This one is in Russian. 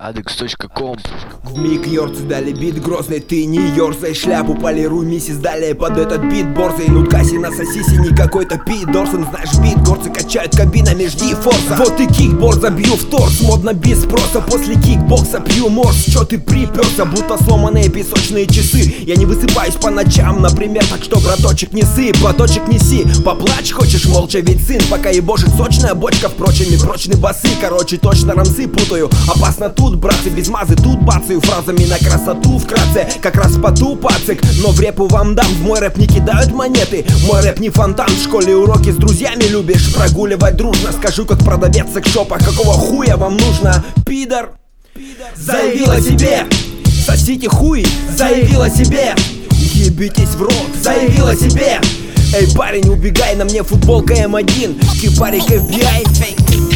adex.com. Вмиг ёрцы дали бит грозный, ты не ёрзай, шляпу полируй, миссис, далее под этот бит борзый. Нуткаси на сосиси, не какой-то Пит Дорсон. Знаешь, бит горцы качают кабинами, жди форса. Вот и кикборд забью в торс, модно без спроса. После кикбокса пью морс, чё ты приперся, будто сломанные песочные часы. Я не высыпаюсь по ночам, например, так что, браточек, не сыпь, платочек неси. Поплачь хочешь молча, ведь сын пока ебошит сочная бочка, впрочем, и прочные басы. Короче, точно рамсы путаю, опасно тут, братцы, без мазы тут бацаю фразами на красоту вкратце, как раз поту пацик. Но в репу вам дам, в мой рэп не кидают монеты. Мой рэп не фонтан, в школе уроки с друзьями любишь прогуливать дружно. Скажу как продавец в секшопах, какого хуя вам нужно, пидор? Заявила себе, сосите хуй, заявила себе, ебитесь в рот, заявила себе. Эй, парень, убегай, на мне футболка М1, кипарик FBI.